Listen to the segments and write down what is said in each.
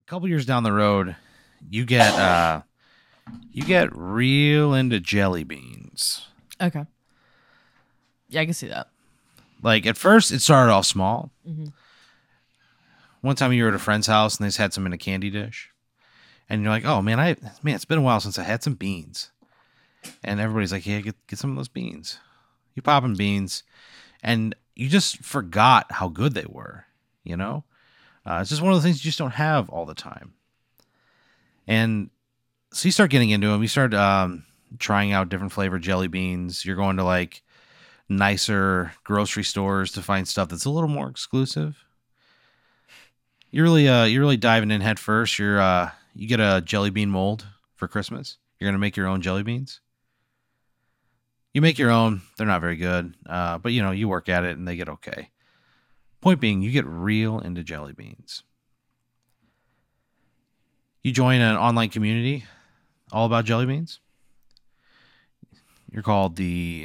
couple years down the road, you get real into jelly beans. Okay. Yeah, I can see that. Like at first, it started off small. Mm-hmm. One time you were at a friend's house and they just had some in a candy dish, and you're like, "Oh man, it's been a while since I had some beans." And everybody's like, "Yeah, get some of those beans." You pop in beans, and you just forgot how good they were. You know, it's just one of the things you just don't have all the time. And so you start getting into them. You start trying out different flavored jelly beans. You're going to like nicer grocery stores to find stuff that's a little more exclusive. You're really diving in head first. You get a jelly bean mold for Christmas. You're gonna make your own jelly beans. You make your own. They're not very good, but you work at it and they get okay. Point being, you get real into jelly beans. You join an online community all about jelly beans. You're called the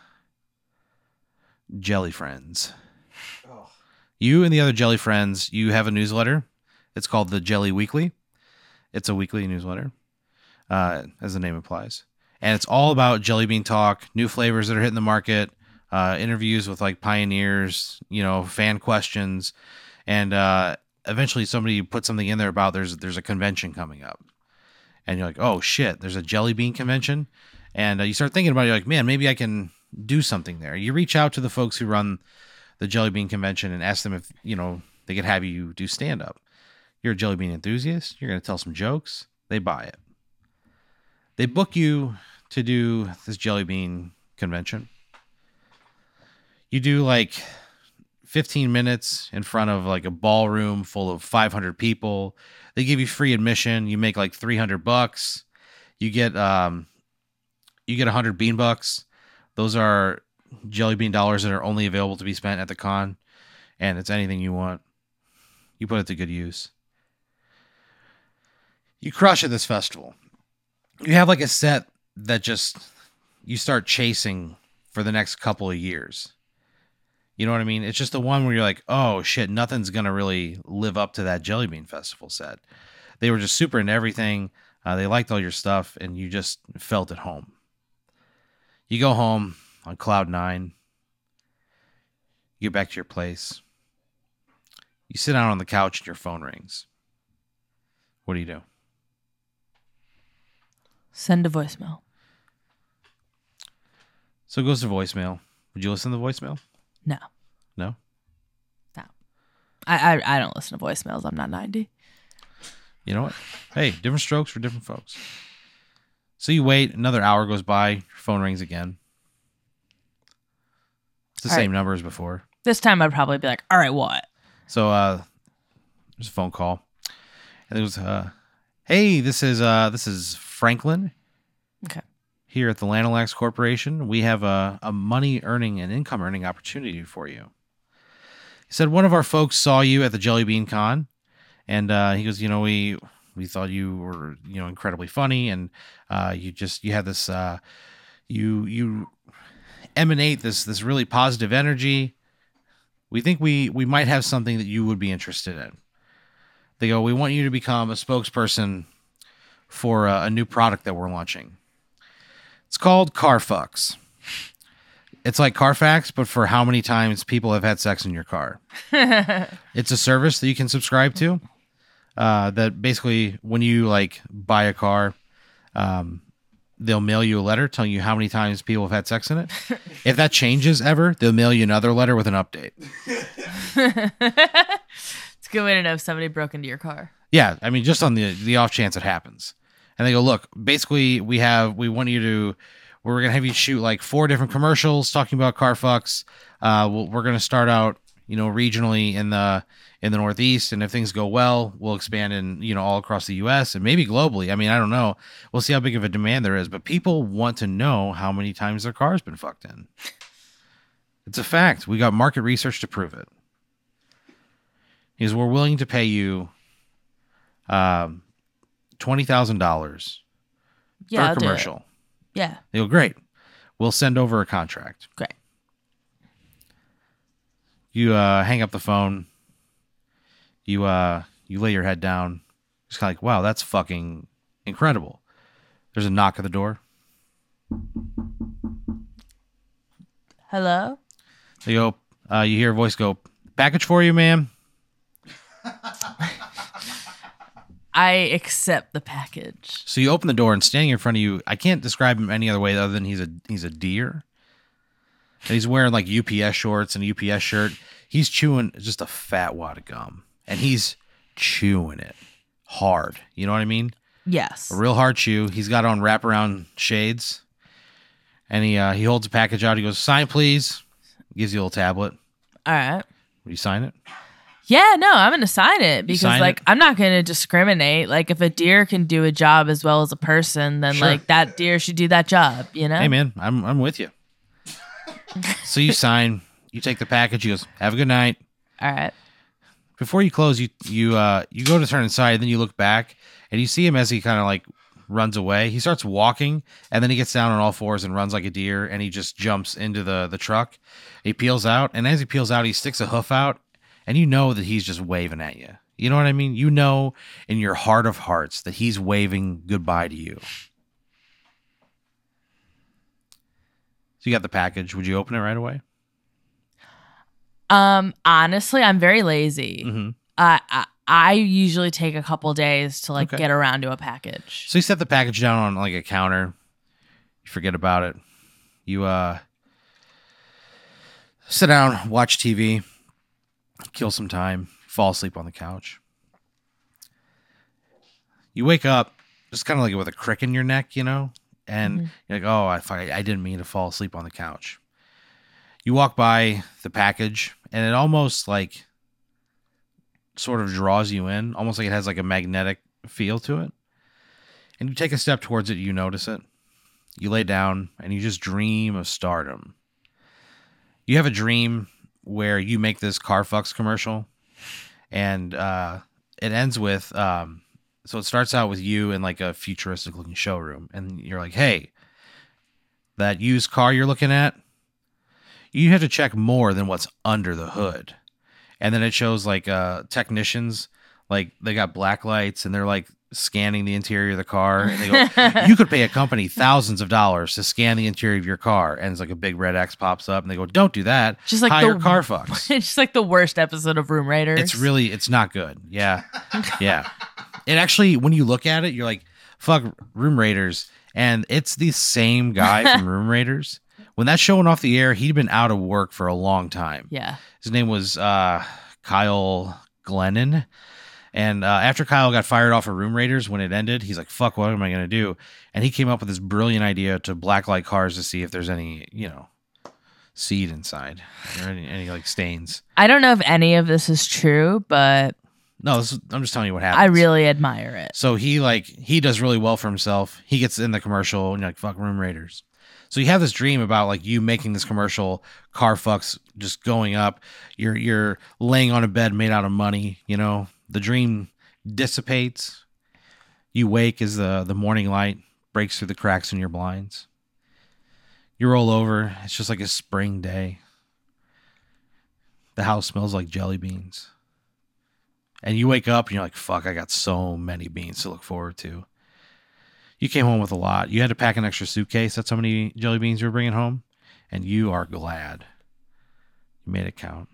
Jelly Friends. Oh. You and the other Jelly Friends, you have a newsletter. It's called the Jelly Weekly. It's a weekly newsletter, as the name implies. And it's all about jelly bean talk, new flavors that are hitting the market, interviews with like pioneers, fan questions. And eventually somebody put something in there about there's a convention coming up. And you're like, oh shit, there's a jelly bean convention. And you start thinking about it, you're like, man, maybe I can do something there. You reach out to the folks who run the jelly bean convention and ask them if, they could have you do stand up. You're a jelly bean enthusiast. You're going to tell some jokes. They buy it. They book you to do this jelly bean convention. You do like 15 minutes in front of like a ballroom full of 500 people. They give you free admission. You make like $300. You get 100 bean bucks. Those are jelly bean dollars that are only available to be spent at the con, and it's anything you want. You put it to good use. You crush at this festival. You have like a set that just you start chasing for the next couple of years. You know what I mean? It's just the one where you're like, oh shit, nothing's going to really live up to that Jelly Bean Festival set. They were just super into everything. They liked all your stuff, and you just felt at home. You go home on cloud 9. You get back to your place. You sit down on the couch and your phone rings. What do you do? Send a voicemail. So it goes to voicemail. Would you listen to the voicemail? No. No? No. I don't listen to voicemails. I'm not 90. You know what? Hey, different strokes for different folks. So you wait. Another hour goes by. Your phone rings again. It's the same number as before. This time I'd probably be like, all right, what? So there's a phone call. And it was, hey, this is Franklin. Okay. Here at the Lanolax Corporation, we have a money earning and income earning opportunity for you. He said one of our folks saw you at the Jelly Bean Con, and he goes, we thought you were incredibly funny, and you have this you emanate this really positive energy. We think we might have something that you would be interested in. They go, we want you to become a spokesperson for a new product that we're launching. It's called Carfucks. It's like Carfax, but for how many times people have had sex in your car. It's a service that you can subscribe to. That basically, when you buy a car, they'll mail you a letter telling you how many times people have had sex in it. If that changes ever, they'll mail you another letter with an update. It's a good way to know if somebody broke into your car. Yeah, I mean, just on the off chance it happens. And they go, look, basically we're going to have you shoot 4 different commercials talking about Carfucks. We're going to start out, regionally in the Northeast. And if things go well, we'll expand in, all across the US and maybe globally. I mean, I don't know. We'll see how big of a demand there is, but people want to know how many times their car's been fucked in. It's a fact. We got market research to prove it. Because we're willing to pay you, $20,000 for a commercial. Yeah. They go, great. We'll send over a contract. Great. You hang up the phone. You lay your head down. Just kind of like, wow, that's fucking incredible. There's a knock at the door. Hello? They go, you hear a voice go, package for you, ma'am. I accept the package. So you open the door and standing in front of you, I can't describe him any other way other than he's a deer. And he's wearing like UPS shorts and a UPS shirt. He's chewing just a fat wad of gum. And he's chewing it hard. You know what I mean? Yes. A real hard chew. He's got on wraparound shades. And he holds a package out. He goes, sign, please. Gives you a little tablet. All right. Will you sign it? Yeah, no, I'm going to sign it because, sign like, it? I'm not going to discriminate. Like, if a deer can do a job as well as a person, then, Sure. like, that deer should do that job, you know? Hey, man, I'm with you. So you sign. You take the package. He goes, have a good night. All right. Before you close, you go to turn inside, then you look back and you see him as he kind of like runs away. He starts walking and then he gets down on all fours and runs like a deer and he just jumps into the truck. He peels out, and as he peels out, he sticks a hoof out, and you know that he's just waving at you. You know what I mean? You know in your heart of hearts that he's waving goodbye to you. So you got the package. Would you open it right away? Honestly, I'm very lazy. Mm-hmm. I usually take a couple days to like Okay. get around to a package. So you set the package down on like a counter. You forget about it. You sit down, watch TV, kill some time, fall asleep on the couch. You wake up just kind of like with a crick in your neck, you know, and you're like, oh, I didn't mean to fall asleep on the couch. You walk by the package, and it almost like sort of draws you in, almost like it has like a magnetic feel to it. And you take a step towards it, you notice it. You lay down, and you just dream of stardom. You have a dream where you make this Carfucks commercial, and it ends with, so it starts out with you in like a futuristic looking showroom, and you're like, hey, that used car you're looking at, you have to check more than what's under the hood. And then it shows like technicians, like they got black lights and they're like scanning the interior of the car, and they go, you could pay a company thousands of dollars to scan the interior of your car, and it's like a big red X pops up, and they go, don't do that. Just like hire the- Carfucks. It's just like the worst episode of Room Raiders. It's not good. Yeah. Yeah. It actually, when you look at it, you're like, fuck Room Raiders. And it's the same guy from Room Raiders. When that show went off the air, he'd been out of work for a long time. Yeah. His name was Kyle Glennon. And after Kyle got fired off of Room Raiders, when it ended, he's like, fuck, what am I going to do? And he came up with this brilliant idea to blacklight cars to see if there's any, seed inside or any like stains. I don't know if any of this is true, but No, I'm just telling you what happened. I really admire it. So he does really well for himself. He gets in the commercial, and you're like, fuck Room Raiders. So you have this dream about like you making this commercial, Carfucks just going up. You're laying on a bed made out of money. The dream dissipates. You wake as the morning light breaks through the cracks in your blinds. You roll over. It's just like a spring day. The house smells like jelly beans. And you wake up and you're like, fuck, I got so many beans to look forward to. You came home with a lot. You had to pack an extra suitcase. That's how many jelly beans you were bringing home. And you are glad you made it count.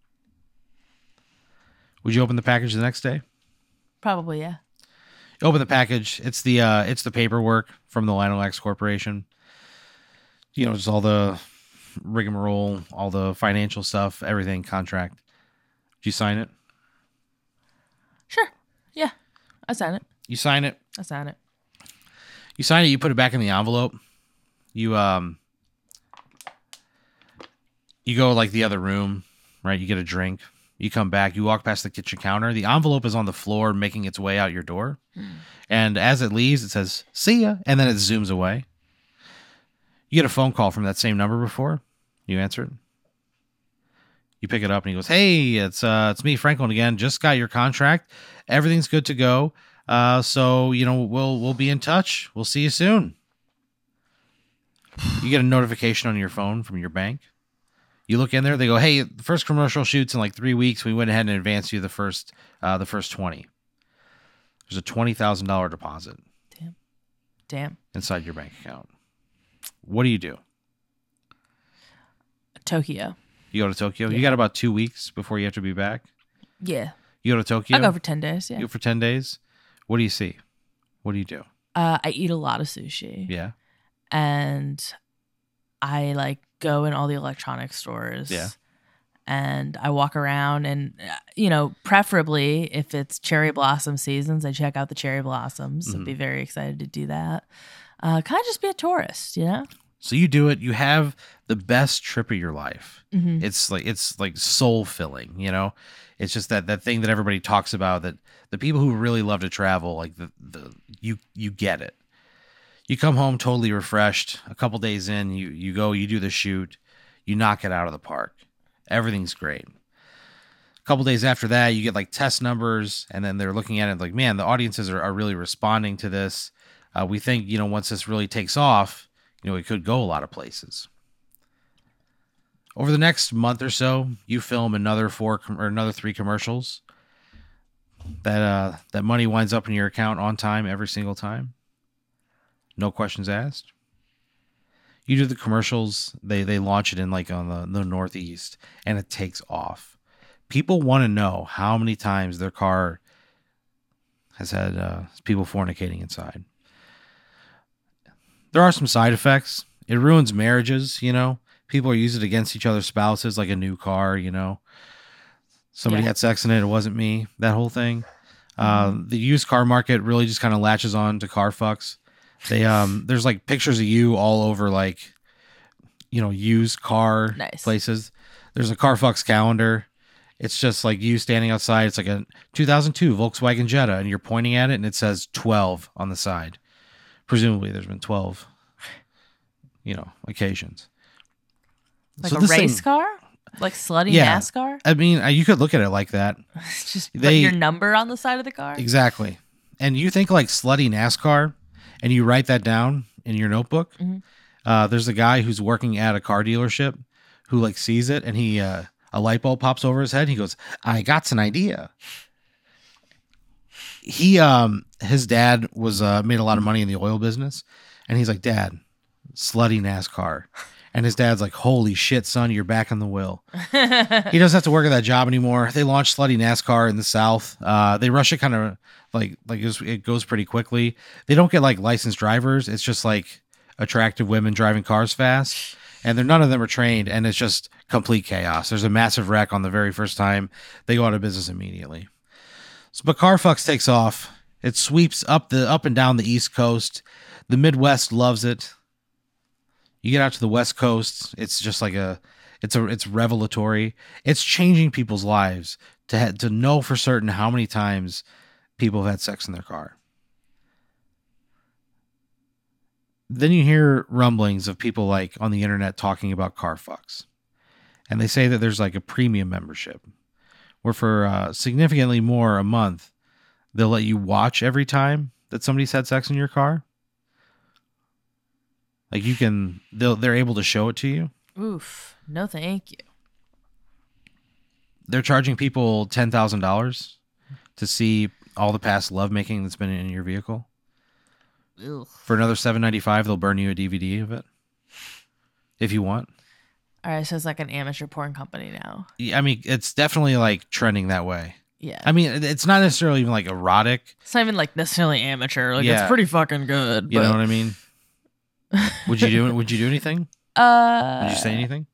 Would you open the package the next day? Probably, yeah. You open the package. It's the paperwork from the Lionel X Corporation. Just all the rigmarole, all the financial stuff, everything, contract. Did you sign it? Sure. Yeah. I sign it. You sign it. I sign it. You sign it, you put it back in the envelope. You go like the other room, right? You get a drink. You come back, you walk past the kitchen counter. The envelope is on the floor making its way out your door. And as it leaves, it says, see ya. And then it zooms away. You get a phone call from that same number before. You answer it. You pick it up and he goes, hey, it's me, Franklin again. Just got your contract. Everything's good to go. So we'll be in touch. We'll see you soon. You get a notification on your phone from your bank. You look in there. They go, hey, the first commercial shoots in like 3 weeks. We went ahead and advanced you the first 20. There's a $20,000 deposit Damn. inside your bank account. What do you do? Tokyo. You go to Tokyo? Yeah. You got about 2 weeks before you have to be back? Yeah. You go to Tokyo? I go for 10 days. Yeah. You go for 10 days? What do you see? What do you do? I eat a lot of sushi. Yeah. And I like go in all the electronic stores. Yeah. And I walk around and, preferably if it's cherry blossom seasons, I check out the cherry blossoms. I'd be very excited to do that. Kind of just be a tourist, So you do it. You have the best trip of your life. Mm-hmm. It's like soul filling, It's just that thing that everybody talks about, that the people who really love to travel, like you get it. You come home totally refreshed. A couple days in, you go, you do the shoot, you knock it out of the park. Everything's great. A couple days after that, you get like test numbers, and then they're looking at it like, man, the audiences are really responding to this. We think, once this really takes off, it could go a lot of places. Over the next month or so, you film another 3 commercials. That money winds up in your account on time every single time. No questions asked. You do the commercials. They launch it in like on the Northeast, and it takes off. People want to know how many times their car has had people fornicating inside. There are some side effects. It ruins marriages, People are using it against each other's spouses like a new car, Somebody had sex in it. It wasn't me. That whole thing. The used car market really just kind of latches on to car fucks. They there's like pictures of you all over like, used car places. There's a Carfucks calendar. It's just like you standing outside. It's like a 2002 Volkswagen Jetta, and you're pointing at it, and it says 12 on the side. Presumably, there's been 12, occasions. Like so a race car? Like slutty NASCAR? I mean, you could look at it like that. It's just put your number on the side of the car? Exactly. And you think like slutty NASCAR, and you write that down in your notebook. Mm-hmm. There's a guy who's working at a car dealership who like sees it, and he a light bulb pops over his head. And he goes, "I got an idea." His dad was made a lot of money in the oil business, and he's like, "Dad, slutty NASCAR." And his dad's like, "Holy shit, son, you're back on the wheel." He doesn't have to work at that job anymore. They launched slutty NASCAR in the South. They rush it kind of like it goes pretty quickly. They don't get like licensed drivers. It's just like attractive women driving cars fast, and none of them are trained, and it's just complete chaos. There's a massive wreck on the very first time. They go out of business immediately. So, but Carfucks takes off. It sweeps up and down the East Coast. The Midwest loves it. You get out to the West Coast, it's just like it's revelatory. It's changing people's lives to know for certain how many times people have had sex in their car. Then you hear rumblings of people like on the internet talking about Carfucks. And they say that there's like a premium membership where for significantly more a month, they'll let you watch every time that somebody's had sex in your car. Like they're able to show it to you. Oof. No, thank you. They're charging people $10,000 to see all the past lovemaking that's been in your vehicle. Ugh. For another $7.95, they'll burn you a DVD of it. If you want. All right, so it's like an amateur porn company now. Yeah, I mean, it's definitely like trending that way. Yeah. I mean, it's not necessarily even like erotic. It's not even like necessarily amateur. Like it's pretty fucking good. You know what I mean? Would you do anything? Would you say anything?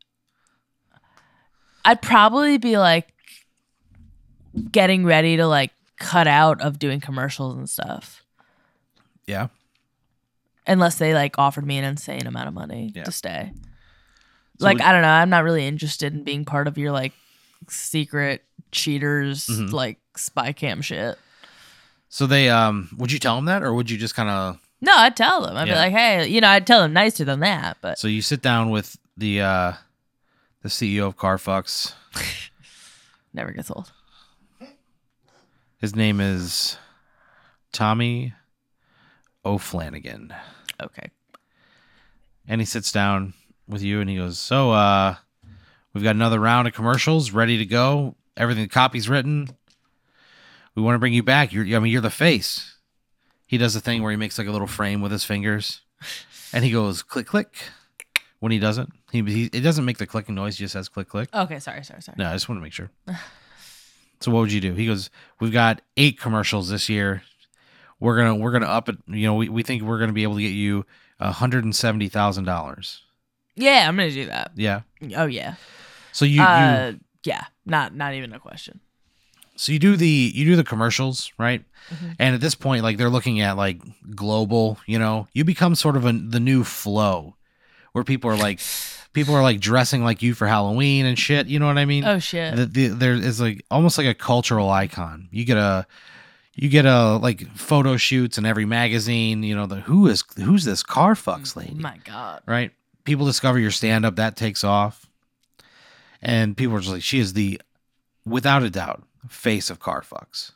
I'd probably be like getting ready to like cut out of doing commercials and stuff. Yeah. Unless they like offered me an insane amount of money to stay. So like, I don't know. I'm not really interested in being part of your like secret cheaters, like spy cam shit. So they, would you tell them that, or would you just kind of? No, I'd tell them. I'd be like, hey, I'd tell them nicer than that. But so you sit down with the CEO of Carfucks. Never gets old. His name is Tommy O'Flanagan. Okay. And he sits down with you and he goes, "So, we've got another round of commercials ready to go. Everything, the copy's written. We want to bring you back. You're the face. He does the thing where he makes like a little frame with his fingers, and he goes click click when he does it. It doesn't make the clicking noise. He just says click click. Okay, sorry. No, I just want to make sure. So what would you do? He goes, we've got 8 commercials this year. We're gonna up it. We think we're gonna be able to get you $170,000. Yeah, I'm gonna do that. Yeah. Oh yeah. So yeah, not even a question. So you do the commercials, right? Mm-hmm. And at this point, like they're looking at like global. You become sort of the new Flo, where people are like dressing like you for Halloween and shit. You know what I mean? Oh shit. There is like almost like a cultural icon. You get a like photo shoots in every magazine. Who's this car fucks lady? Oh my God. Right? People discover your stand up, that takes off. And people are just like, she is the, without a doubt, face of car fucks.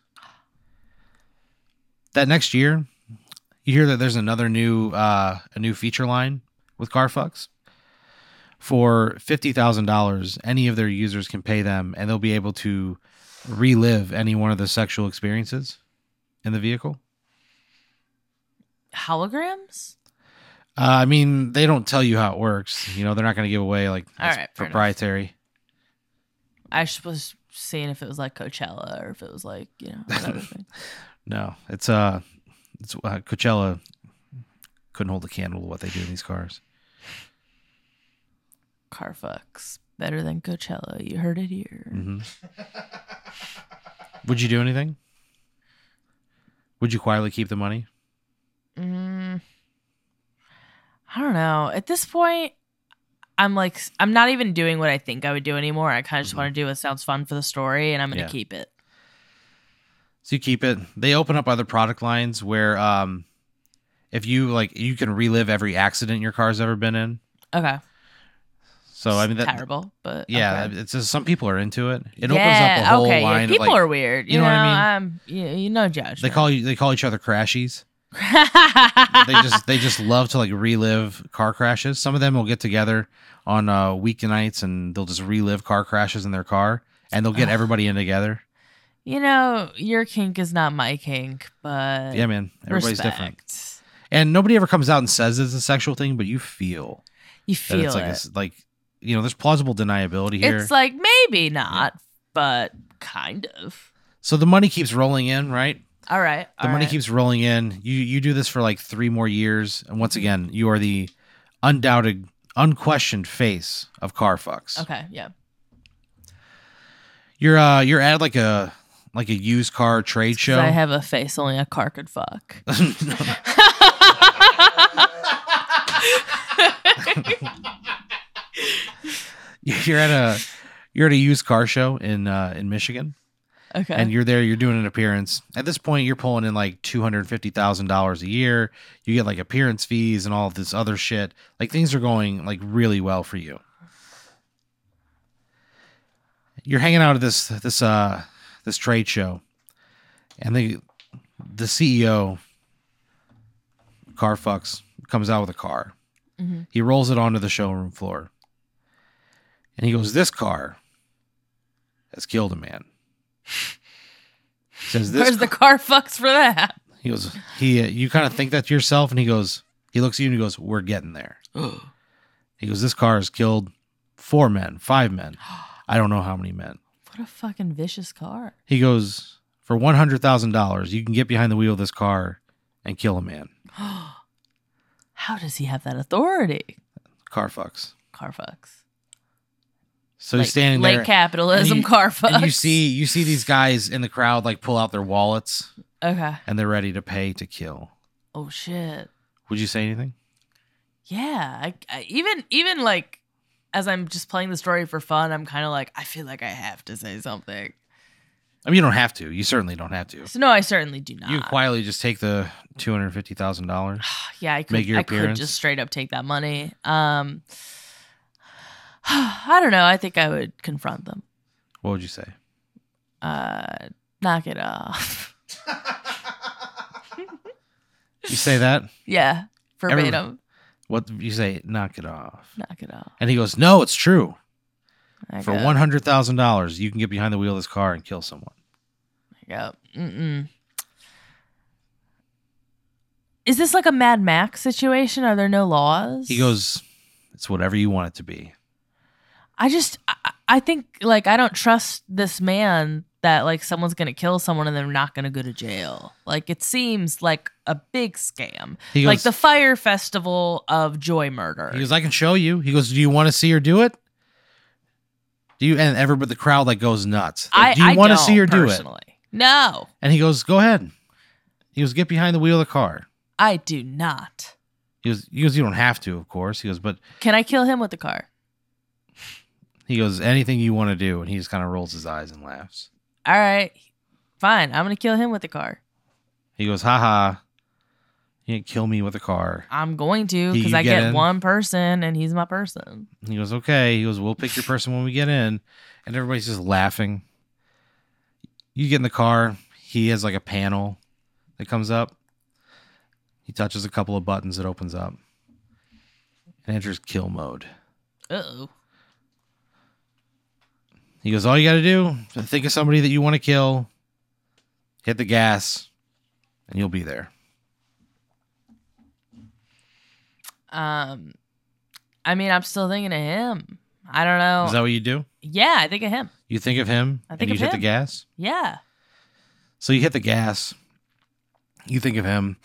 That next year, you hear that there's a new feature line with car fucks. For $50,000, any of their users can pay them, and they'll be able to relive any one of the sexual experiences in the vehicle. Holograms? They don't tell you how it works. They're not going to give away like proprietary. I was seeing if it was like Coachella or if it was like whatever thing. No, it's Coachella couldn't hold a candle to what they do in these cars. Car fucks better than Coachella. You heard it here. Mm-hmm. Would you do anything? Would you quietly keep the money? I don't know. At this point, I'm not even doing what I think I would do anymore. I kind of just want to do what sounds fun for the story, and I'm going to keep it. So you keep it. They open up other product lines where if you you can relive every accident your car's ever been in. Okay. So that's terrible, but yeah, okay. It's just some people are into it. It opens up a whole line. People are weird. You know what I mean? No judgment. They call each other crashies. they just love to relive car crashes. Some of them will get together on weeknights and they'll just relive car crashes in their car, and they'll get everybody in together. Your kink is not my kink, but yeah, man, everybody's respect. Different. And nobody ever comes out and says it's a sexual thing, but you feel it's there's plausible deniability here. It's like maybe not, but kind of. So the money keeps rolling in, right? All right. The money keeps rolling in. You do this for 3 more years, and once again, you are the undoubted, unquestioned face of car fucks. Okay, yeah. You're at like a used car trade show. I have a face only a car could fuck. You're at a used car show in Michigan. Okay. And you're there, you're doing an appearance. At this point, you're pulling in $250,000 a year. You get appearance fees and all of this other shit. Things are going really well for you. You're hanging out at this trade show, and the CEO, Carfucks, comes out with a car. Mm-hmm. He rolls it onto the showroom floor, and he goes, "This car has killed a man." Says, "Where's the car fucks for that?" He goes, you kind of think that to yourself, and he looks at you and he goes, "We're getting there." He goes, "This car has killed 4 men, 5 men. I don't know how many men." What a fucking vicious car. He goes, "For $100,000, you can get behind the wheel of this car and kill a man." How does he have that authority? Car fucks. So he's standing there. Late capitalism, car fucks. And you see these guys in the crowd pull out their wallets. Okay. And they're ready to pay to kill. Oh shit. Would you say anything? Yeah. I even as I'm just playing the story for fun, I'm kind of I feel like I have to say something. You don't have to. You certainly don't have to. So, no, I certainly do not. You could quietly just take the $250,000. Yeah, I could. Make your appearance. I could just straight up take that money. I don't know. I think I would confront them. What would you say? Knock it off. You say that? Yeah, verbatim. What you say? Knock it off. Knock it off. And he goes, "No, it's true. For $100,000, you can get behind the wheel of this car and kill someone." Yep. Is this like a Mad Max situation? Are there no laws? He goes, it's whatever you want it to be. I think, like, I don't trust this man that, like, someone's going to kill someone and they're not going to go to jail. Like, it seems like a big scam. He goes, like the Fire Festival of Joy Murder. He goes, I can show you. He goes, do you want to see her do it? Do you? And everybody, the crowd, like, goes nuts. Like, do you want to see her do it? No. And he goes, go ahead. He goes, get behind the wheel of the car. I do not. He goes, you don't have to, of course. He goes, but can I kill him with the car? He goes, anything you want to do. And he just kind of rolls his eyes and laughs. All right, fine. I'm going to kill him with the car. He goes, haha. You can't kill me with a car. I'm going to, because I get one person and he's my person. He goes, okay. He goes, we'll pick your person when we get in. And everybody's just laughing. You get in the car. He has like a panel that comes up. He touches a couple of buttons. It opens up. And enters kill mode. Uh-oh. He goes, all you got to do, think of somebody that you want to kill, hit the gas, and you'll be there. I mean, I'm still thinking of him. I don't know. Is that what you do? Yeah, I think of him. You think of him, I think and you hit the gas? Yeah. So you hit the gas, you think of him,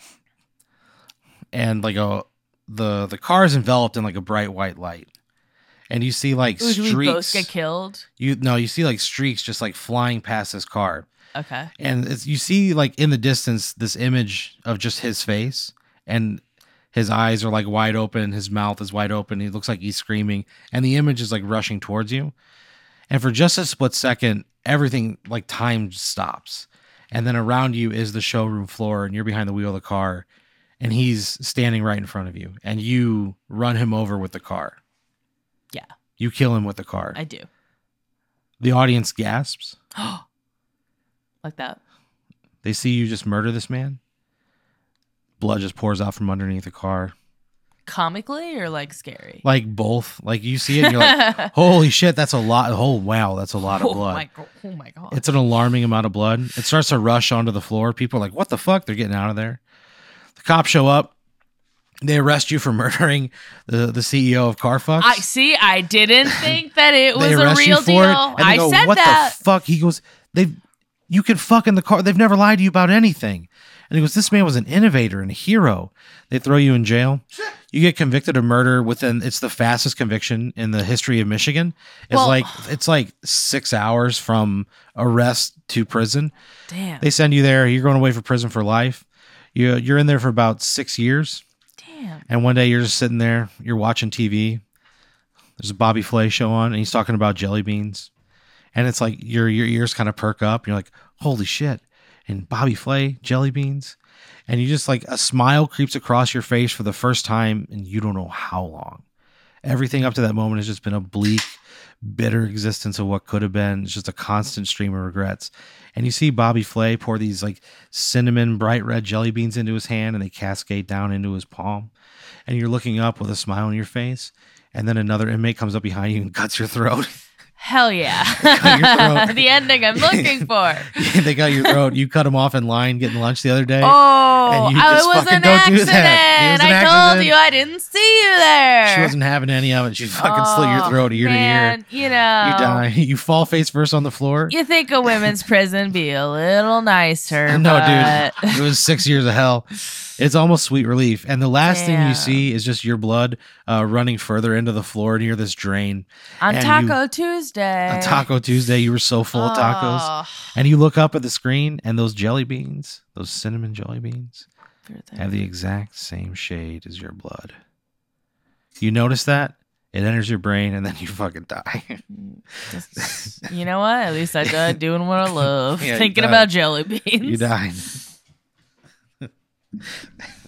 and like the car is enveloped in like a bright white light. And you see like streaks. Do we both get killed? You see like streaks just like flying past this car. Okay. And you see like in the distance this image of just his face, and his eyes are like wide open, his mouth is wide open, he looks like he's screaming, and the image is like rushing towards you. And for just a split second, everything like time stops. And then around you is the showroom floor, and you're behind the wheel of the car, and he's standing right in front of you, and you run him over with the car. Yeah. You kill him with the car. I do. The audience gasps. Like that. They see you just murder this man. Blood just pours out from underneath the car. Comically or like scary? Like both. Like you see it and you're like, holy shit, that's a lot. Oh, wow, that's a lot of blood. Oh my God. It's an alarming amount of blood. It starts to rush onto the floor. People are like, what the fuck? They're getting out of there. The cops show up. They arrest you for murdering the CEO of Carfucks. I didn't think that it was a real deal. I go, said what that. The fuck? He goes, you can fuck in the car. They've never lied to you about anything. And he goes, this man was an innovator and a hero. They throw you in jail. You get convicted of murder it's the fastest conviction in the history of Michigan. It's like 6 hours from arrest to prison. Damn. They send you there. You're going away for prison for life. You're in there for about 6 years. Damn. And one day you're just sitting there, you're watching TV. There's a Bobby Flay show on, and he's talking about jelly beans. And it's like your ears kind of perk up. You're like, holy shit. And Bobby Flay, jelly beans. And you just like a smile creeps across your face for the first time, and you don't know how long. Everything up to that moment has just been a bleak, bitter existence of what could have been. It's just a constant stream of regrets. And you see Bobby Flay pour these like cinnamon bright red jelly beans into his hand, and they cascade down into his palm. And you're looking up with a smile on your face. And then another inmate comes up behind you and cuts your throat. Hell yeah. The ending I'm looking for. They got your throat. You cut him off in line getting lunch the other day. Oh, and you just it was fucking an don't accident. do that. I told you I didn't see you there. She wasn't having any of it. She fucking slit your throat ear to ear. You know. You die. You fall face first on the floor. You think a women's prison be a little nicer. No, but... dude. It was 6 years of hell. It's almost sweet relief. And the last thing you see is just your blood running further into the floor near this drain. On Taco Tuesday. On Taco Tuesday, you were so full of tacos. And you look up at the screen, and those jelly beans, those cinnamon jelly beans, have the exact same shade as your blood. You notice that? It enters your brain, and then you fucking die. You know what? At least I died doing what I love. Yeah, thinking about jelly beans. You died.